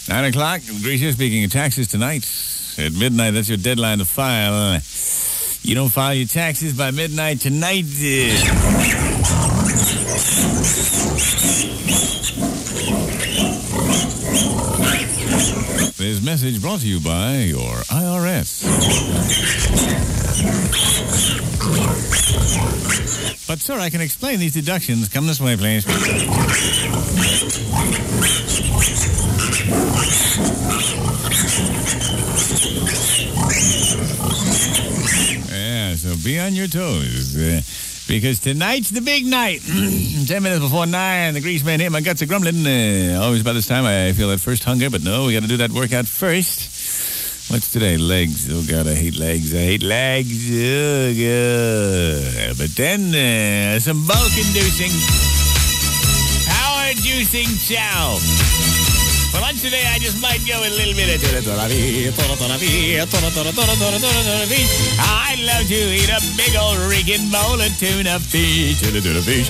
9 o'clock, Grecia speaking of taxes tonight. At midnight, that's your deadline to file. You don't file your taxes by midnight tonight. This message brought to you by your IRS. But, sir, I can explain these deductions. Come this way, please. Yeah, so be on your toes. Because tonight's the big night. 10 minutes before 9, the grease man hit. My guts are grumbling. Always by this time, I feel that first hunger. But no, we got to do that workout first. What's today? Legs. Oh, God, I hate legs. I hate legs. Oh, God. But then, some bulk-inducing, power-inducing chow. For lunch today, I just might go a little bit of tuna fish. I love to eat a big old reeking bowl of tuna fish. Tuna fish.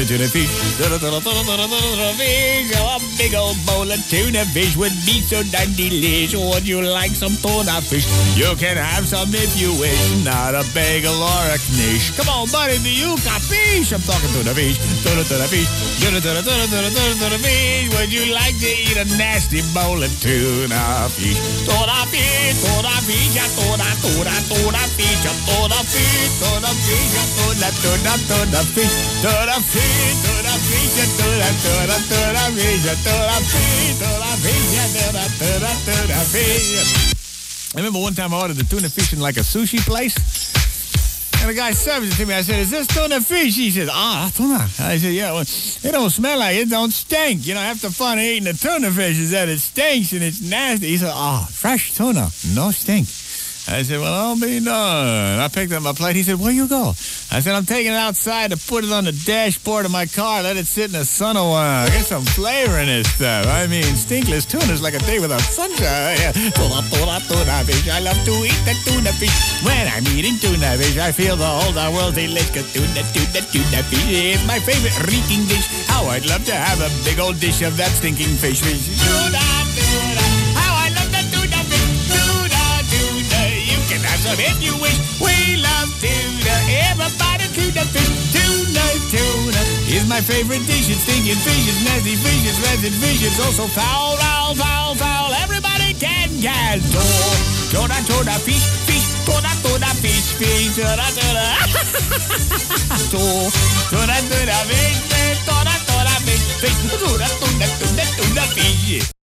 Oh, a big old bowl of tuna fish would be so damn delicious. Would you like some tuna fish? You can have some if you wish. Not a bagel or a knish. Come on, buddy, do you capiche? I'm talking tuna fish. Tuna fish. Tuna fish. Would you like to eat a nasty bowl of tuna fish? Tuna fish, tuna fish, tuna fish, tuna fish, tuna fish, tuna fish, tuna fish, tuna fish, tuna fish. I remember one time I ordered the tuna fish in like a sushi place. And the guy serves it to me. I said, is this tuna fish? He said, tuna. I said, yeah, well, it don't smell like it. Don't stink. You know, half the fun of eating the tuna fish is that it stinks and it's nasty. He said, fresh tuna. No stink. I said, well, I'll be done. I picked up my plate. He said, where you go? I said, I'm taking it outside to put it on the dashboard of my car. Let it sit in the sun a while. Get some flavor in this stuff. I mean, stinkless tuna is like a day without sunshine. Tuna fish. I love to eat the tuna fish. When I'm eating tuna fish, I feel the whole world's delicious. Tuna fish is my favorite reeking dish. How I'd love to have a big old dish of that stinking fish. Tuna. How I love the tuna fish. You can have some if you wish. We love tuna. Everybody tuna fish. Tuna is my favorite dish. It's stinking fish. It's nasty fish. It's rancid fish. It's also foul. Everybody can. Tuna fish. Tuna fish. Tuna fish. Tuna fish.